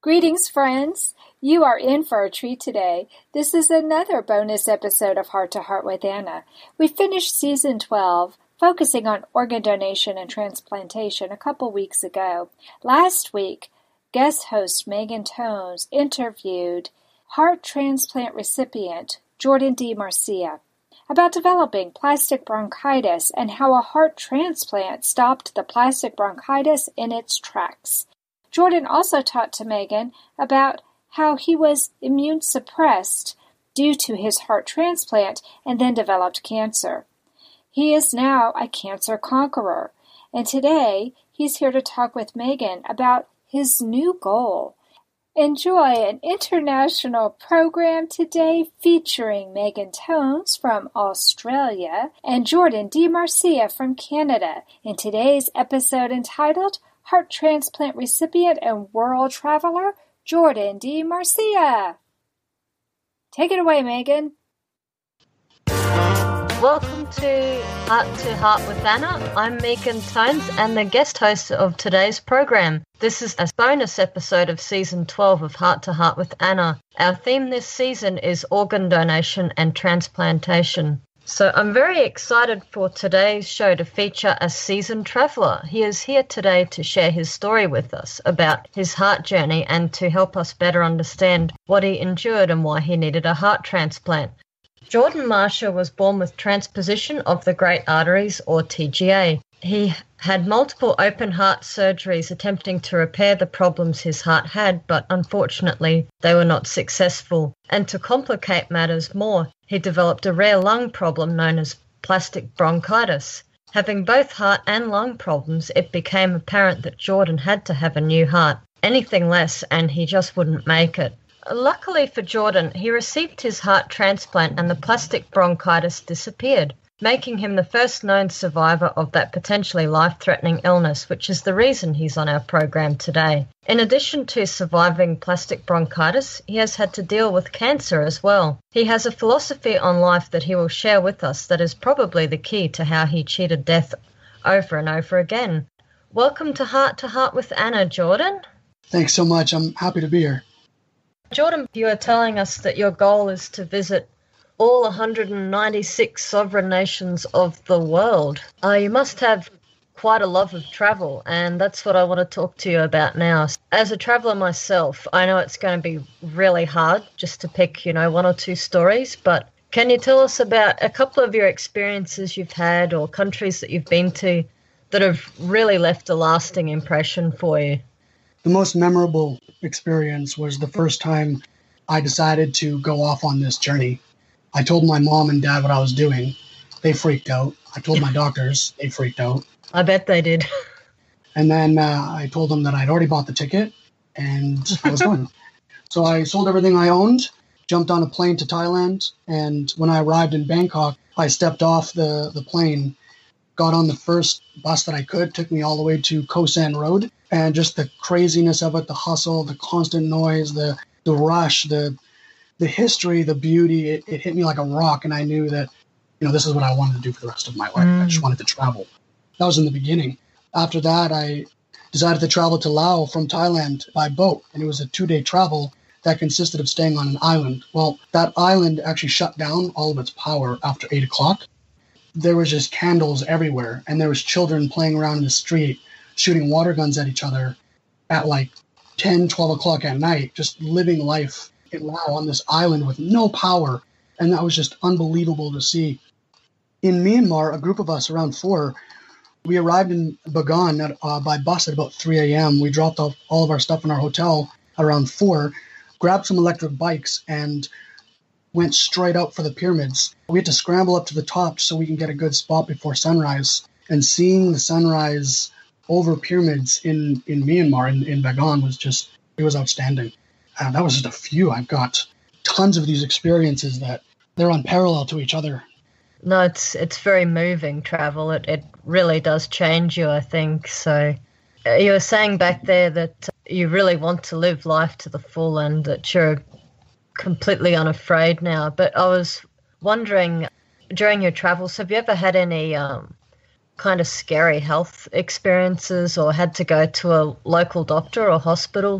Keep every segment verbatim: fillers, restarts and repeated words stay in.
Greetings, friends. You are in for a treat today. This is another bonus episode of Heart to Heart with Anna. We finished season twelve, focusing on organ donation and transplantation a couple weeks ago. Last week, guest host Megan Tones interviewed heart transplant recipient Jordan D. Marcia about developing plastic bronchitis and how a heart transplant stopped the plastic bronchitis in its tracks. Jordan also talked to Megan about how he was immune suppressed due to his heart transplant and then developed cancer. He is now a cancer conqueror, and today he's here to talk with Megan about his new goal. Enjoy an international program today featuring Megan Tones from Australia and Jordan D. Marcia from Canada in today's episode entitled Heart Transplant Recipient and World Traveler, Jordan D. Marcia. Take it away, Megan. Welcome to Heart to Heart with Anna. I'm Megan Tones and the guest host of today's program. This is a bonus episode of season twelve of Heart to Heart with Anna. Our theme this season is organ donation and transplantation. So I'm very excited for today's show to feature a seasoned traveller. He is here today to share his story with us about his heart journey and to help us better understand what he endured and why he needed a heart transplant. Jordan Marcia was born with transposition of the great arteries, or T G A. He had multiple open heart surgeries attempting to repair the problems his heart had, but unfortunately they were not successful. And to complicate matters more, he developed a rare lung problem known as plastic bronchitis. Having both heart and lung problems, it became apparent that Jordan had to have a new heart. Anything less and he just wouldn't make it. Luckily for Jordan, he received his heart transplant and the plastic bronchitis disappeared, making him the first known survivor of that potentially life-threatening illness, which is the reason he's on our program today. In addition to surviving plastic bronchitis, he has had to deal with cancer as well. He has a philosophy on life that he will share with us that is probably the key to how he cheated death over and over again. Welcome to Heart to Heart with Anna, Jordan. Thanks so much. I'm happy to be here. Jordan, you are telling us that your goal is to visit all one hundred ninety-six sovereign nations of the world. Uh, you must have quite a love of travel, and that's what I want to talk to you about now. As a traveller myself, I know it's going to be really hard just to pick, you know, one or two stories, but can you tell us about a couple of your experiences you've had or countries that you've been to that have really left a lasting impression for you? The most memorable experience was the first time I decided to go off on this journey. I told my mom and dad what I was doing. They freaked out. I told my doctors. They freaked out. I bet they did. And then uh, I told them that I'd already bought the ticket and I was going. So I sold everything I owned, jumped on a plane to Thailand, and when I arrived in Bangkok, I stepped off the, the plane, got on the first bus that I could, took me all the way to Khao San Road, and just the craziness of it, the hustle, the constant noise, the the rush, the the history, the beauty, it, it hit me like a rock, and I knew that, you know, this is what I wanted to do for the rest of my life. Mm. I just wanted to travel. That was in the beginning. After that, I decided to travel to Laos from Thailand by boat, and it was a two-day travel that consisted of staying on an island. Well, that island actually shut down all of its power after eight o'clock. There was just candles everywhere, and there was children playing around in the street, shooting water guns at each other at like ten, twelve o'clock at night, just living life in Laos on this island with no power. And that was just unbelievable to see. In Myanmar, a group of us, around four, we arrived in Bagan at, uh, by bus at about three a.m. We dropped off all of our stuff in our hotel around four, grabbed some electric bikes, and went straight out for the pyramids. We had to scramble up to the top so we can get a good spot before sunrise. And seeing the sunrise over pyramids in, in Myanmar, in, in Bagan, was just, it was outstanding. And that was just a few. I've got tons of these experiences that they're unparalleled to each other. No, it's it's very moving travel. It it really does change you, I think. So uh, you were saying back there that you really want to live life to the full and that you're completely unafraid now. But I was wondering, during your travels, have you ever had any um, kind of scary health experiences or had to go to a local doctor or hospital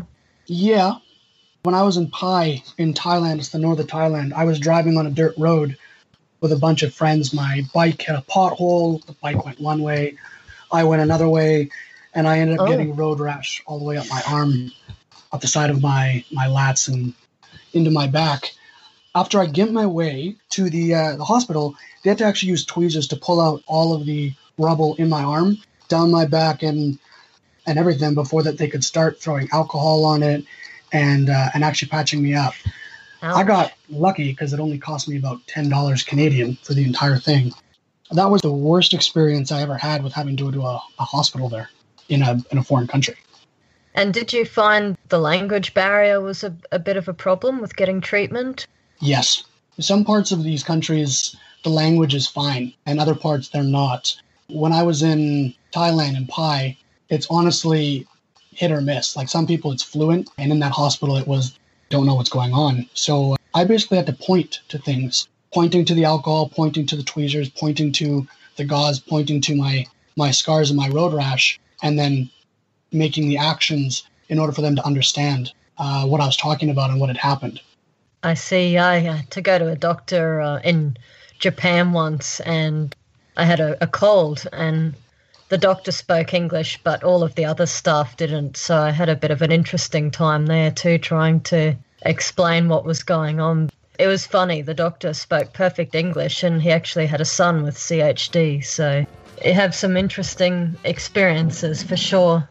Yeah. When I was in Pai in Thailand, it's the north of Thailand, I was driving on a dirt road with a bunch of friends. My bike hit a pothole. The bike went one way. I went another way. And I ended up Oh. getting road rash all the way up my arm, up the side of my, my lats and into my back. After I get my way to the uh, the hospital, they had to actually use tweezers to pull out all of the rubble in my arm, down my back and and everything before that they could start throwing alcohol on it and uh, and actually patching me up. Ouch. I got lucky because it only cost me about ten dollars Canadian for the entire thing. That was the worst experience I ever had with having to go to a, a hospital there in a in a foreign country. And did you find the language barrier was a, a bit of a problem with getting treatment? Yes. In some parts of these countries, the language is fine, and other parts they're not. When I was in Thailand and Pai, it's honestly hit or miss. Like some people, it's fluent, and in that hospital, it was don't know what's going on. So I basically had to point to things, pointing to the alcohol, pointing to the tweezers, pointing to the gauze, pointing to my, my scars and my road rash, and then making the actions in order for them to understand uh, what I was talking about and what had happened. I see. I had to go to a doctor uh, in Japan once, and I had a, a cold, and the doctor spoke English, but all of the other staff didn't. So I had a bit of an interesting time there too, trying to explain what was going on. It was funny. The doctor spoke perfect English, and he actually had a son with C H D. So you have some interesting experiences for sure.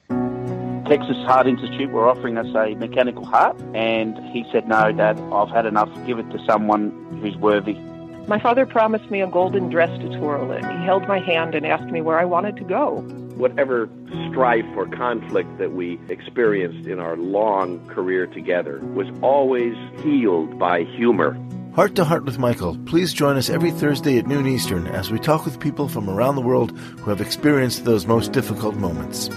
Texas Heart Institute were offering us a mechanical heart, and he said, no, Dad, I've had enough. Give it to someone who's worthy. My father promised me a golden dress to twirl in. He held my hand and asked me where I wanted to go. Whatever strife or conflict that we experienced in our long career together was always healed by humor. Heart to Heart with Michael. Please join us every Thursday at noon Eastern as we talk with people from around the world who have experienced those most difficult moments.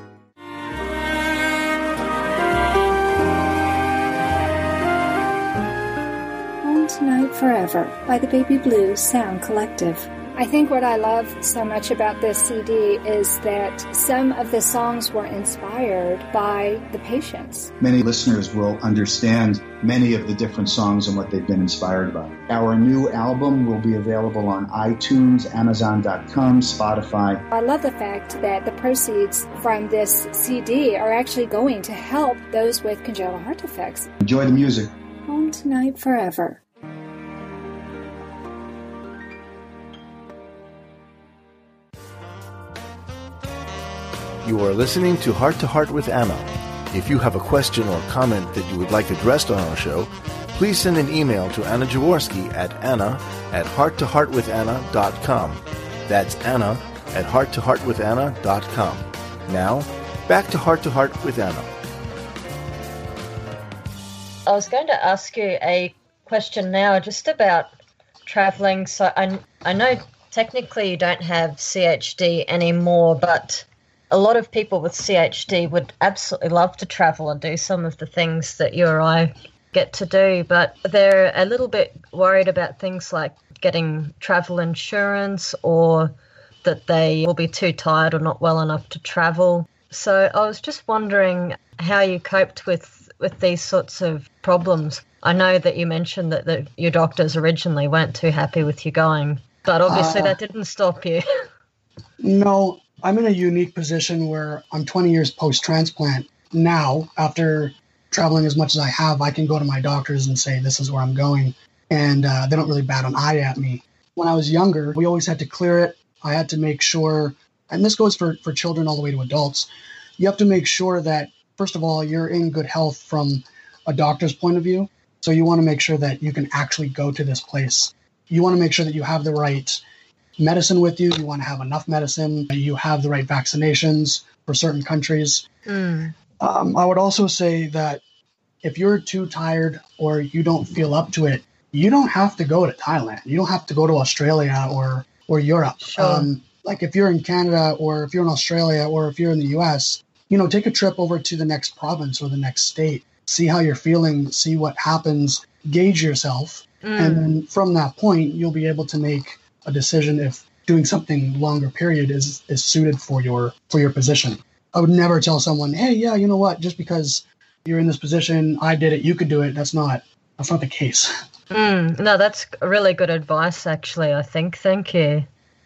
Tonight Forever by the Baby Blue Sound Collective. I think what I love so much about this C D is that some of the songs were inspired by the patients. Many listeners will understand many of the different songs and what they've been inspired by. Our new album will be available on iTunes, Amazon dot com, Spotify. I love the fact that the proceeds from this C D are actually going to help those with congenital heart defects. Enjoy the music. Home Tonight Forever. You are listening to Heart to Heart with Anna. If you have a question or comment that you would like addressed on our show, please send an email to Anna Jaworski at anna at heart to heart with anna dot com. That's Anna at heart to heart with anna dot com. Now, back to Heart to Heart with Anna. I was going to ask you a question now just about traveling. So I, I know technically you don't have C H D anymore, but a lot of people with C H D would absolutely love to travel and do some of the things that you or I get to do, but they're a little bit worried about things like getting travel insurance or that they will be too tired or not well enough to travel. So I was just wondering how you coped with, with these sorts of problems. I know that you mentioned that the, your doctors originally weren't too happy with you going, but obviously uh, that didn't stop you. No. I'm in a unique position where I'm twenty years post-transplant. Now, after traveling as much as I have, I can go to my doctors and say, this is where I'm going. And uh, they don't really bat an eye at me. When I was younger, we always had to clear it. I had to make sure, and this goes for, for children all the way to adults, you have to make sure that, first of all, you're in good health from a doctor's point of view. So you want to make sure that you can actually go to this place. You want to make sure that you have the right medicine with you. You want to have enough medicine. You have the right vaccinations for certain countries. Mm. Um, I would also say that if you're too tired or you don't feel up to it, you don't have to go to Thailand. You don't have to go to Australia or, or Europe. Sure. Um, like if you're in Canada or if you're in Australia or if you're in the U S, you know, take a trip over to the next province or the next state. See how you're feeling, see what happens, gauge yourself. Mm. And then from that point, you'll be able to make a decision if doing something longer period is, is suited for your for your position. I would never tell someone, hey, yeah, you know what, just because you're in this position, I did it, you could do it. That's not, that's not the case. Mm, no, that's really good advice, actually, I think. Thank you.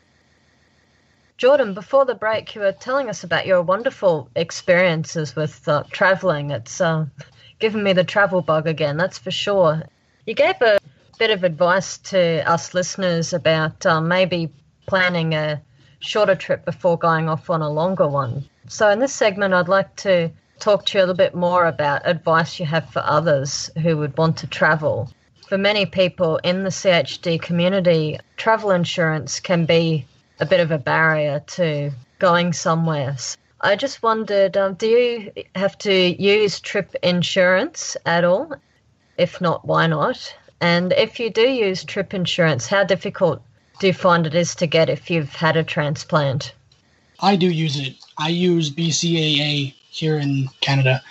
Jordan, before the break, you were telling us about your wonderful experiences with uh, traveling. It's uh, given me the travel bug again, that's for sure. You gave a bit of advice to us listeners about uh, maybe planning a shorter trip before going off on a longer one. So in this segment, I'd like to talk to you a little bit more about advice you have for others who would want to travel. For many people in the C H D community, travel insurance can be a bit of a barrier to going somewhere. I just wondered, um, do you have to use trip insurance at all? If not, why not? And if you do use trip insurance, how difficult do you find it is to get if you've had a transplant? I do use it. I use B C A A here in Canada.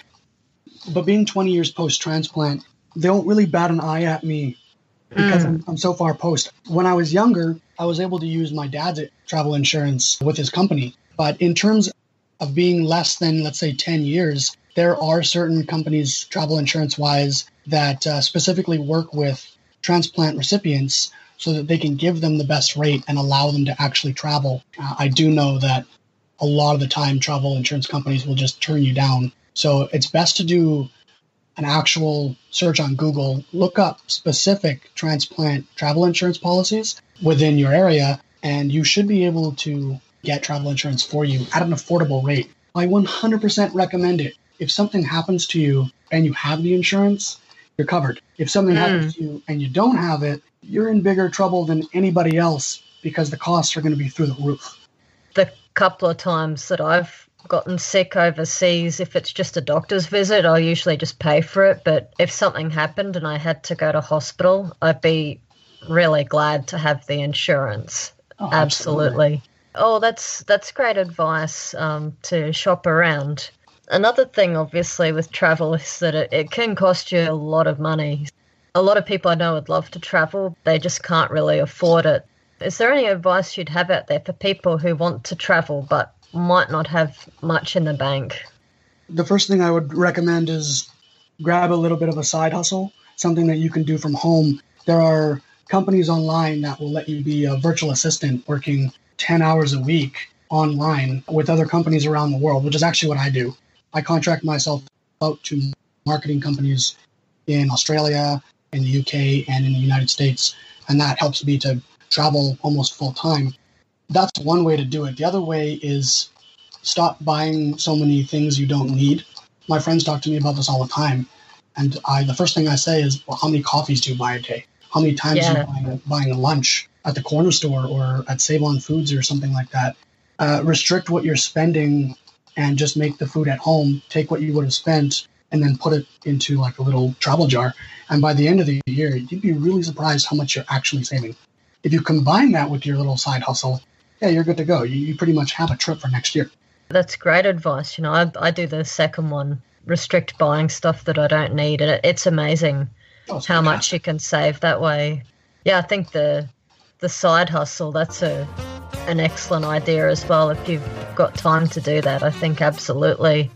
But being twenty years post-transplant, they don't really bat an eye at me because mm. I'm, I'm so far post. When I was younger, I was able to use my dad's travel insurance with his company. But in terms of being less than, let's say, ten years, there are certain companies, travel insurance-wise, that uh, specifically work with transplant recipients so that they can give them the best rate and allow them to actually travel. Uh, I do know that a lot of the time travel insurance companies will just turn you down. So it's best to do an actual search on Google, look up specific transplant travel insurance policies within your area, and you should be able to get travel insurance for you at an affordable rate. I one hundred percent recommend it. If something happens to you and you have the insurance, you're covered. If something mm. happens to you and you don't have it, you're in bigger trouble than anybody else because the costs are going to be through the roof. The couple of times that I've gotten sick overseas, if it's just a doctor's visit, I'll usually just pay for it. But if something happened and I had to go to hospital, I'd be really glad to have the insurance. Oh, absolutely. absolutely. Oh, that's that's great advice um, to shop around. Another thing, obviously, with travel is that it, it can cost you a lot of money. A lot of people I know would love to travel. They just can't really afford it. Is there any advice you'd have out there for people who want to travel but might not have much in the bank? The first thing I would recommend is grab a little bit of a side hustle, something that you can do from home. There are companies online that will let you be a virtual assistant working ten hours a week online with other companies around the world, which is actually what I do. I contract myself out to marketing companies in Australia, in the U K, and in the United States, and that helps me to travel almost full time. That's one way to do it. The other way is stop buying so many things you don't need. My friends talk to me about this all the time, and I the first thing I say is, well, how many coffees do you buy a day? How many times yeah. are you buying, buying a lunch at the corner store or at Save On Foods or something like that? Uh, restrict what you're spending and just make the food at home. Take what you would have spent and then put it into like a little travel jar. And by the end of the year, you'd be really surprised how much you're actually saving. If you combine that with your little side hustle, yeah, you're good to go. You, you pretty much have a trip for next year. That's great advice. You know, I, I do the second one, restrict buying stuff that I don't need. And it, it's amazing oh, it's how fantastic. much you can save that way. Yeah, I think the the side hustle, that's a an excellent idea as well. If you've got time to do that, I think absolutely.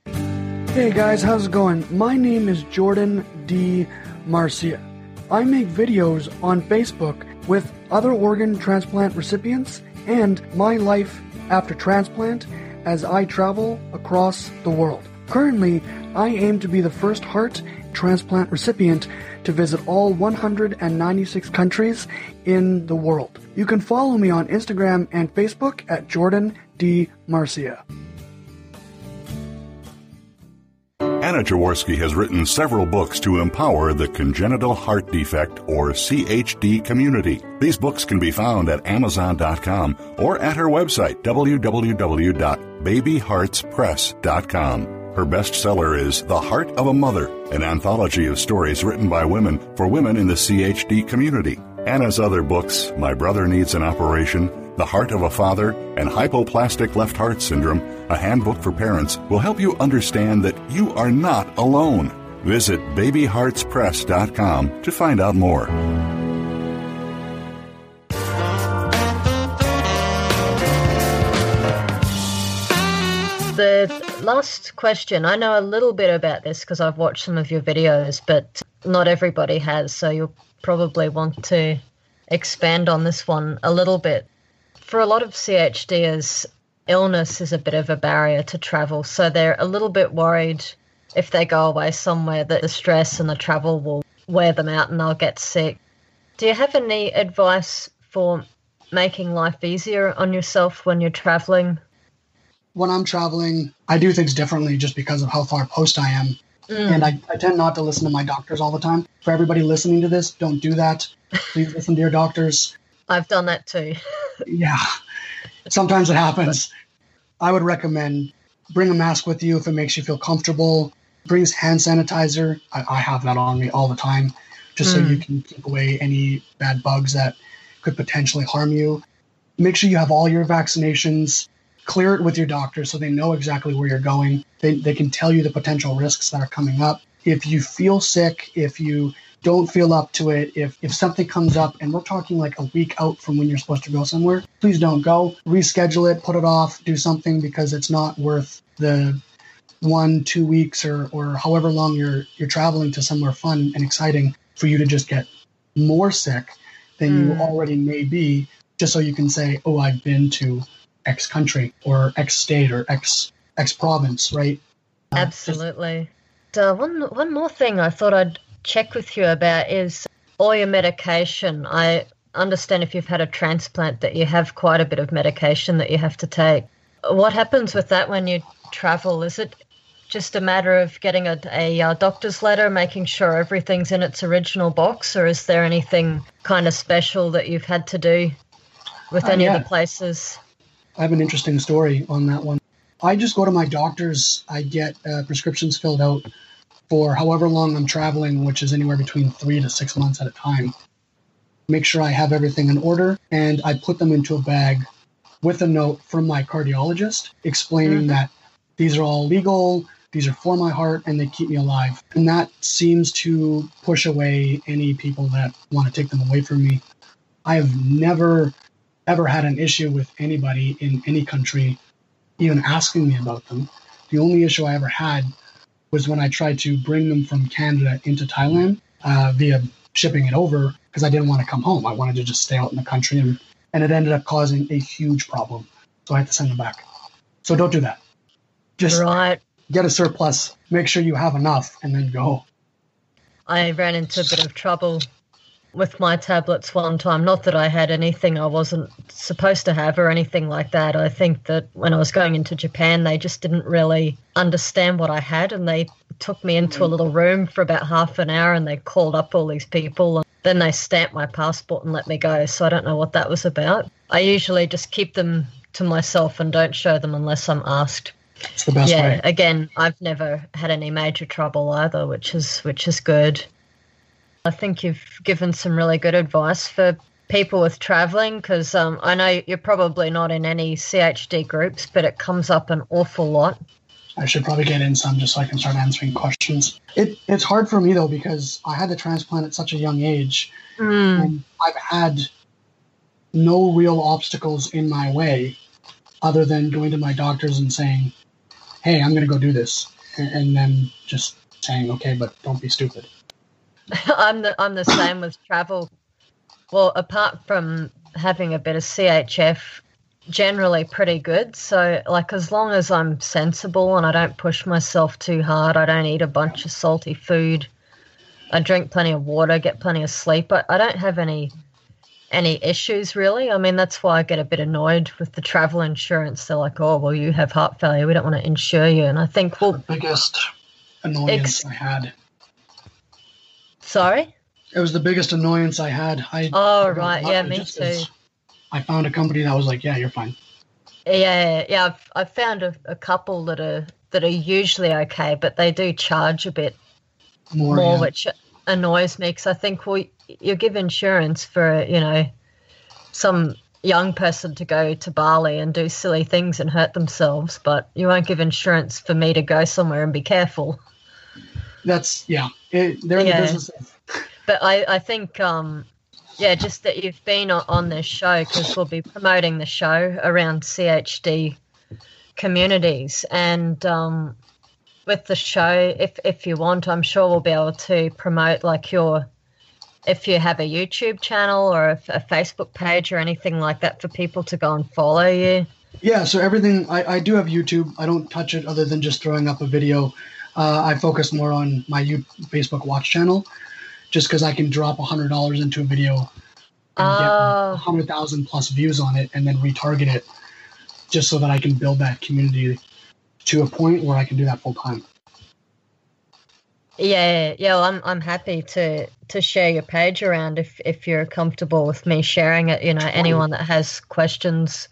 Hey guys, how's it going? My name is Jordan D. Marcia. I make videos on Facebook with other organ transplant recipients and my life after transplant as I travel across the world. Currently, I aim to be the first heart transplant recipient to visit all one hundred ninety-six countries in the world. You can follow me on Instagram and Facebook at Jordan D. Marcia. Anna Jaworski has written several books to empower the congenital heart defect, or C H D, community. These books can be found at Amazon dot com or at her website, w w w dot baby hearts press dot com. Her bestseller is The Heart of a Mother, an anthology of stories written by women for women in the C H D community. Anna's other books, My Brother Needs an Operation, The Heart of a Father, and Hypoplastic Left Heart Syndrome, a handbook for parents, will help you understand that you are not alone. Visit baby hearts press dot com to find out more. The Last question. I know a little bit about this because I've watched some of your videos, but not everybody has, so you'll probably want to expand on this one a little bit. For a lot of C H Ders, illness is a bit of a barrier to travel, so they're a little bit worried if they go away somewhere that the stress and the travel will wear them out and they'll get sick. Do you have any advice for making life easier on yourself when you're traveling? When I'm traveling, I do things differently just because of how far post I am. Mm. And I, I tend not to listen to my doctors all the time. For everybody listening to this, don't do that. Please listen to your doctors. I've done that too. Yeah. Sometimes it happens. I would recommend bring a mask with you if it makes you feel comfortable. Bring hand sanitizer. I, I have that on me all the time, just mm. so you can keep away any bad bugs that could potentially harm you. Make sure you have all your vaccinations. Clear it with your doctor so they know exactly where you're going. They, they can tell you the potential risks that are coming up. If you feel sick, if you don't feel up to it, if, if something comes up, and we're talking like a week out from when you're supposed to go somewhere, please don't go. Reschedule it, put it off, do something, because it's not worth the one, two weeks or, or however long you're you're traveling to somewhere fun and exciting for you to just get more sick than mm. you already may be, just so you can say, oh, I've been to X country or X state or X X province, right? Uh, Absolutely. Just... Uh, one one more thing I thought I'd check with you about is all your medication. I understand if you've had a transplant that you have quite a bit of medication that you have to take. What happens with that when you travel? Is it just a matter of getting a, a, a doctor's letter, making sure everything's in its original box, or is there anything kind of special that you've had to do with uh, any yeah. of the places? I have an interesting story on that one. I just go to my doctor's. I get uh, prescriptions filled out for however long I'm traveling, which is anywhere between three to six months at a time. Make sure I have everything in order, and I put them into a bag with a note from my cardiologist explaining mm-hmm. that these are all legal, these are for my heart, and they keep me alive. And that seems to push away any people that want to take them away from me. I have never ever had an issue with anybody in any country even asking me about them. The only issue I ever had was when I tried to bring them from Canada into Thailand uh, via shipping it over, because I didn't want to come home. I wanted to just stay out in the country, and, and it ended up causing a huge problem. So I had to send them back. So don't do that. Just right. get a surplus, make sure you have enough, and then go. I ran into a bit of trouble with my tablets one time. Not that I had anything I wasn't supposed to have or anything like that. I think that when I was going into Japan, they just didn't really understand what I had, and they took me into a little room for about half an hour, and they called up all these people, and then they stamped my passport and let me go. So I don't know what that was about. I usually just keep them to myself and don't show them unless I'm asked. It's the best yeah, way. Again, I've never had any major trouble either, which is which is good. I think you've given some really good advice for people with travelling, because um, I know you're probably not in any C H D groups, but it comes up an awful lot. I should probably get in some just so I can start answering questions. It, it's hard for me, though, because I had the transplant at such a young age, mm. and I've had no real obstacles in my way other than going to my doctors and saying, hey, I'm going to go do this, and, and then just saying, okay, but don't be stupid. I'm the I'm the same with travel. Well, apart from having a bit of C H F, generally pretty good. So, like, as long as I'm sensible and I don't push myself too hard, I don't eat a bunch of salty food, I drink plenty of water, get plenty of sleep, I, I don't have any any issues, really. I mean, that's why I get a bit annoyed with the travel insurance. They're like, oh, well, you have heart failure, we don't want to insure you. And I think, well... The biggest annoyance ex- I had. Sorry? It was the biggest annoyance I had. I, oh, right. Yeah, me too. I found a company that was like, yeah, you're fine. Yeah, yeah. I've, I've found a, a couple that are that are usually okay, but they do charge a bit more, more yeah. which annoys me, because I think, well, you give insurance for, you know, some young person to go to Bali and do silly things and hurt themselves, but you won't give insurance for me to go somewhere and be careful. That's, yeah, it, they're in yeah. the business of... But I, I think, um, yeah, just that you've been on this show, because we'll be promoting the show around C H D communities. And um, with the show, if if you want, I'm sure we'll be able to promote like your, if you have a YouTube channel or a, a Facebook page or anything like that for people to go and follow you. Yeah, so everything, I, I do have YouTube. I don't touch it other than just throwing up a video. Uh, I focus more on my U- Facebook Watch channel just because I can drop one hundred dollars into a video and uh, get one hundred thousand plus views on it and then retarget it just so that I can build that community to a point where I can do that full time. Yeah, yeah. Well, I'm I'm happy to to share your page around if if you're comfortable with me sharing it. You know, anyone that has questions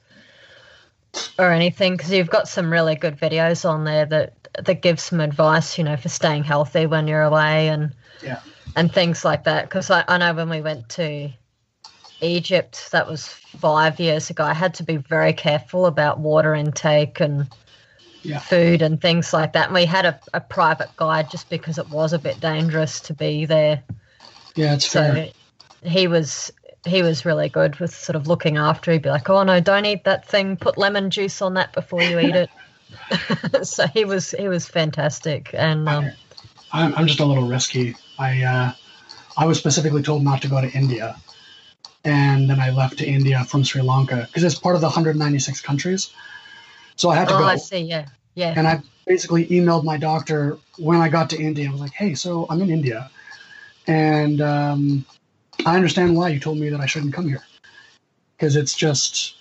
or anything, because you've got some really good videos on there that that give some advice, you know, for staying healthy when you're away and yeah. and things like that. Because I, I know when we went to Egypt, that was five years ago, I had to be very careful about water intake and yeah. food and things like that. And we had a, a private guide just because it was a bit dangerous to be there. Yeah, it's so fair. He was he was really good with sort of looking after. He'd be like, "Oh no, don't eat that thing. Put lemon juice on that before you eat it." So he was he was fantastic. And um, I'm I'm just a little risky. I uh, I was specifically told not to go to India, and then I left to India from Sri Lanka because it's part of the one hundred ninety-six countries. So I had to oh, go. I see. Yeah, yeah. And I basically emailed my doctor when I got to India. I was like, "Hey, so I'm in India, and um, I understand why you told me that I shouldn't come here because it's just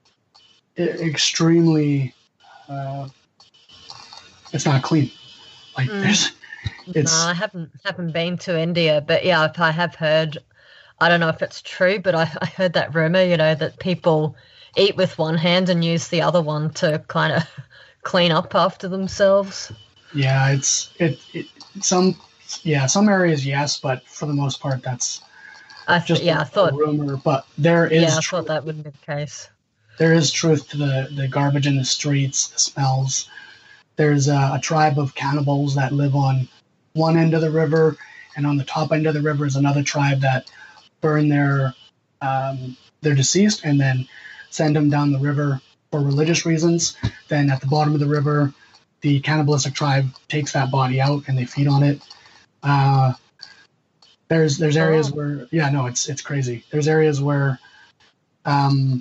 extremely." Uh, it's not clean. Like mm. there's, it's. No, I haven't haven't been to India, but yeah, I have heard. I don't know if it's true, but I, I heard that rumor. You know that people eat with one hand and use the other one to kind of clean up after themselves. Yeah, it's it, it. Some yeah, some areas yes, but for the most part, that's. I th- just yeah, a, I thought a rumor, but there is. Yeah, I truth. thought that would be the case. There is truth to the, the garbage in the streets, the smells. There's a, a tribe of cannibals that live on one end of the river, and on the top end of the river is another tribe that burn their um, their deceased and then send them down the river for religious reasons. Then at the bottom of the river, the cannibalistic tribe takes that body out and they feed on it. Uh, there's there's areas oh. where yeah no it's it's crazy. There's areas where um.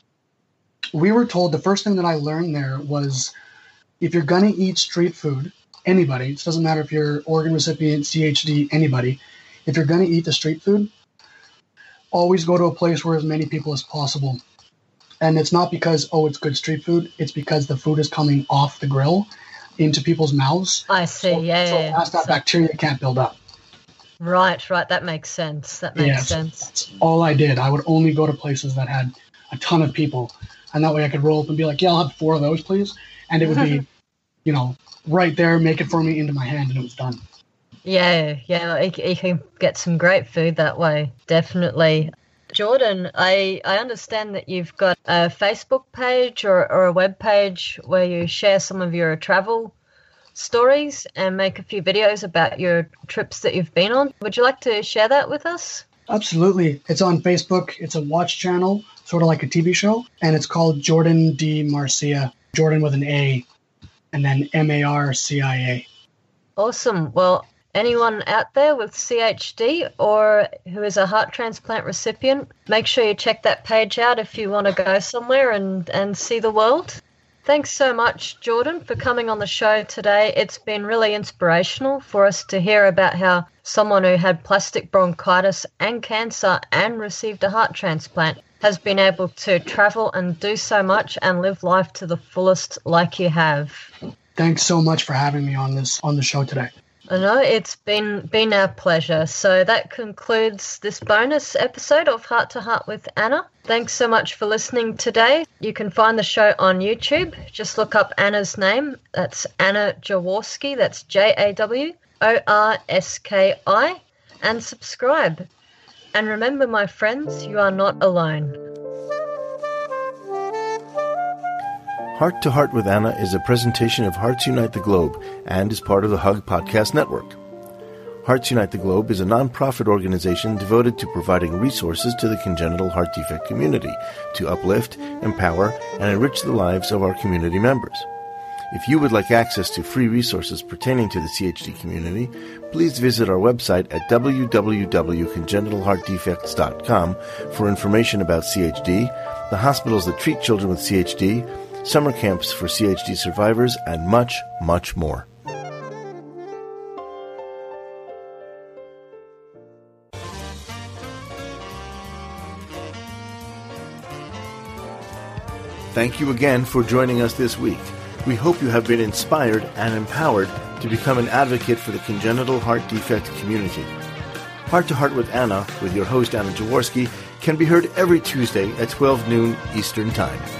We were told the first thing that I learned there was if you're going to eat street food, anybody, it doesn't matter if you're organ recipient, C H D, anybody, if you're going to eat the street food, always go to a place where as many people as possible. And it's not because, oh, it's good street food. It's because the food is coming off the grill into people's mouths. I see, so, yeah. So as that so, bacteria can't build up. Right, right. That makes sense. That makes yeah, sense. That's all I did. I would only go to places that had a ton of people. And that way I could roll up and be like, yeah, I'll have four of those, please. And it would be, you know, right there, make it for me into my hand, and it was done. Yeah, yeah, you, you can get some great food that way, definitely. Jordan, I, I understand that you've got a Facebook page or, or a web page where you share some of your travel stories and make a few videos about your trips that you've been on. Would you like to share that with us? Absolutely. It's on Facebook. It's a watch channel, sort of like a T V show, and it's called Jordan D. Marcia. Jordan with an A, and then M A R C I A. Awesome. Well, anyone out there with C H D or who is a heart transplant recipient, make sure you check that page out if you want to go somewhere and, and see the world. Thanks so much, Jordan, for coming on the show today. It's been really inspirational for us to hear about how someone who had plastic bronchitis and cancer and received a heart transplant has been able to travel and do so much and live life to the fullest like you have. Thanks so much for having me on this on the show today. I know, it's been been our pleasure. So that concludes this bonus episode of Heart to Heart with Anna. Thanks so much for listening today. You can find the show on YouTube. Just look up Anna's name. That's Anna Jaworski. That's J A W O R S K I. And subscribe. And remember, my friends, you are not alone. Heart to Heart with Anna is a presentation of Hearts Unite the Globe and is part of the Hug Podcast Network. Hearts Unite the Globe is a non-profit organization devoted to providing resources to the congenital heart defect community to uplift, empower, and enrich the lives of our community members. If you would like access to free resources pertaining to the C H D community, please visit our website at w w w dot congenital heart defects dot com for information about C H D, the hospitals that treat children with C H D, summer camps for C H D survivors, and much, much more. Thank you again for joining us this week. We hope you have been inspired and empowered to become an advocate for the congenital heart defect community. Heart to Heart with Anna, with your host Anna Jaworski, can be heard every Tuesday at twelve noon Eastern Time.